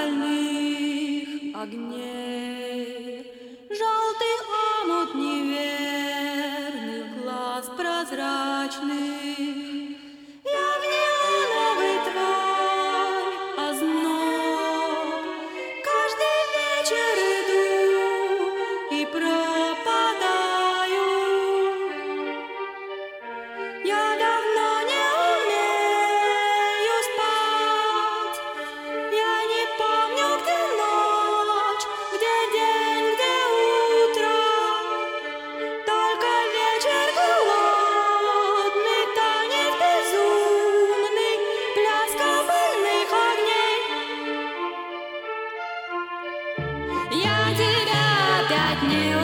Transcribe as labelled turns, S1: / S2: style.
S1: стальных огней. Желтый омут неверных глаз прозрачных. Я в неоновый твой озноб каждый вечер иду и пропадаю. Я давно не умею спать. Я не помню, где ночь, где день, где утро. Только вечер голодный, танец безумный, пляска больных огней. Я тебя опять не